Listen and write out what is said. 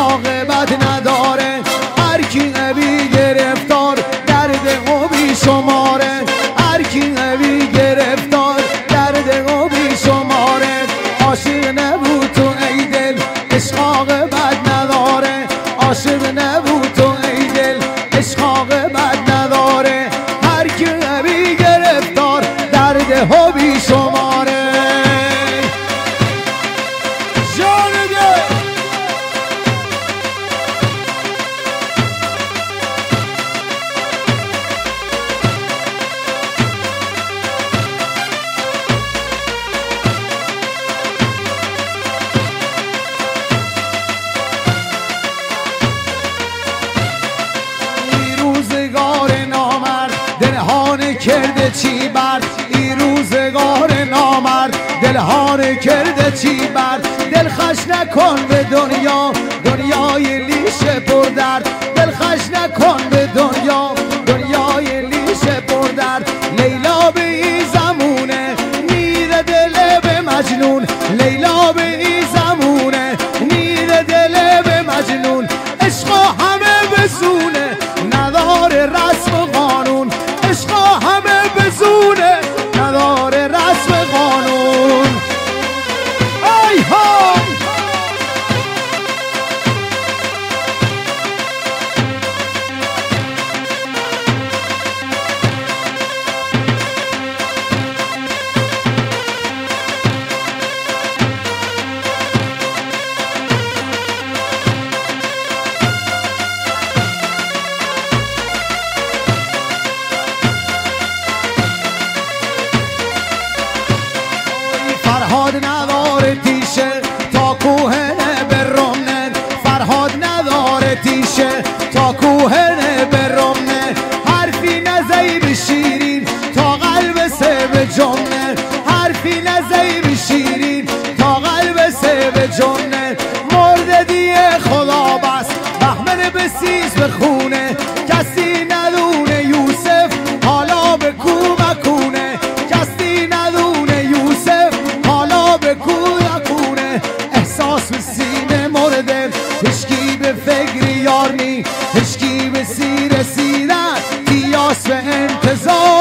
عاقبت نداره، هر کی بی گرفتار درد و بی شماره، هر کی بی گرفتار درد و بی شماره. عاشق نبود تو ای دل عشق عاقبت نداره، عاشق نبود تو ای دل عشق عاقبت نداره، هر کی بی گرفتار درد و بی شماره. دلهانه کرده چی بر این روزگار نامرد، دلهانه کرده چی بر دل خش نکن به دنیا، دنیای لیش پر درد، دل خش نکن به دنیا، دنیای لیش پر درد. لیلا به این زمونه میره دل به مجنون، لیلا به این زمونه میره دل به مجنون. عشق همه بزونه نداره رسم و قانون، عشق همه بزونه نداره رسم قانون. ای ها فرهاد نداره تیشه تا کوهنه برمنه، فرهاد نداره تیشه تا کوهنه برمنه. حرفی نزیب شیرین تا قلب سه به جمنه، حرفی نزیب شیرین تا قلب سه به جمنه. مرد دیه خدا بس بهمن بسیز به خونه، کسی ندونه یوسف حالا به کو مکونه، کسی ندونه یوسف حالا به کونه. احساس به سینه مرده هشکی به فکر یار نی، هشکی به سی رسیدن تیاس به انتظار.